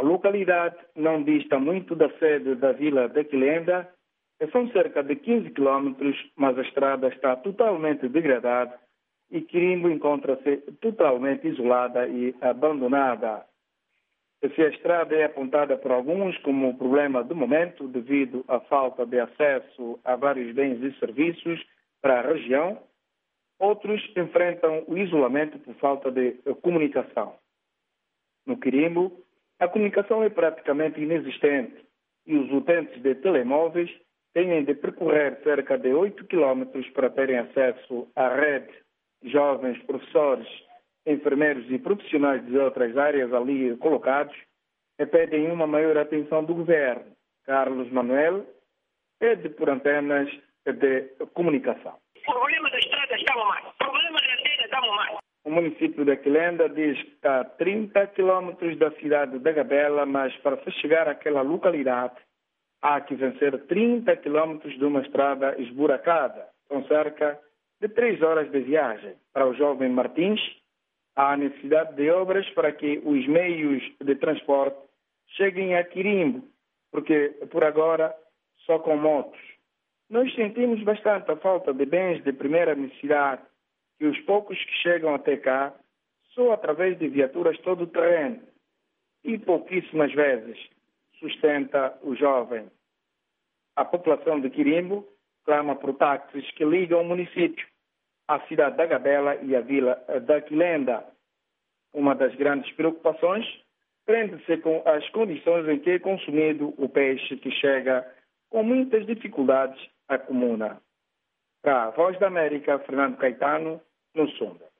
localidade não dista muito da sede da vila de Quilenda, são cerca de 15 quilómetros, mas a estrada está totalmente degradada e Quirimbo encontra-se totalmente isolada e abandonada. Se a estrada é apontada por alguns como o problema do momento, devido à falta de acesso a vários bens e serviços para a região, outros enfrentam o isolamento por falta de comunicação. No Quirimbo, a comunicação é praticamente inexistente e os utentes de telemóveis têm de percorrer cerca de 8 quilómetros para terem acesso à rede. Jovens, professores, enfermeiros e profissionais de outras áreas ali colocados pedem uma maior atenção do governo. Carlos Manuel pede por antenas de comunicação. O problema da estrada estava mais. O problema da antena estava mais. O município de Quilenda diz que está a 30 quilómetros da cidade de Gabela, mas para se chegar àquela localidade há que vencer 30 quilómetros de uma estrada esburacada. São cerca de 3 horas de viagem. Para o jovem Martins, há necessidade de obras para que os meios de transporte cheguem a Quirimbo, porque por agora só com motos. Nós sentimos bastante a falta de bens de primeira necessidade e os poucos que chegam até cá só através de viaturas todo terreno e pouquíssimas vezes sustenta o jovem. A população de Quirimbo clama por táxis que ligam o município à cidade da Gabela e à vila da Quilenda. Uma das grandes preocupações prende-se com as condições em que é consumido o peixe que chega com muitas dificuldades à comuna. Para a Voz da América, Fernando Caetano, no Sunda.